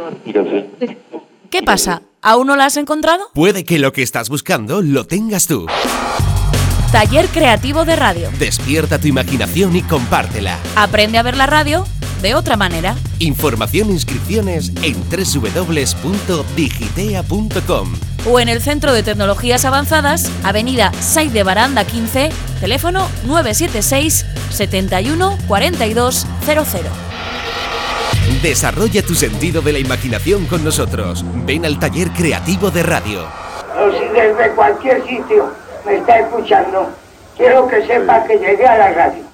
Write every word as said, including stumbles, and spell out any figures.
¿Qué pasa? ¿Aún no la has encontrado? Puede que lo que estás buscando lo tengas tú. Taller Creativo de Radio. Despierta tu imaginación y compártela. Aprende a ver la radio de otra manera. Información e inscripciones en doble u doble u doble u punto digitea punto com o en el Centro de Tecnologías Avanzadas, Avenida Saiz de Baranda quince, teléfono nueve siete seis, setenta y uno, cuarenta y dos, cero cero. Desarrolla tu sentido de la imaginación con nosotros. Ven al Taller Creativo de Radio. O si desde cualquier sitio me está escuchando, quiero que sepa que llegué a la radio.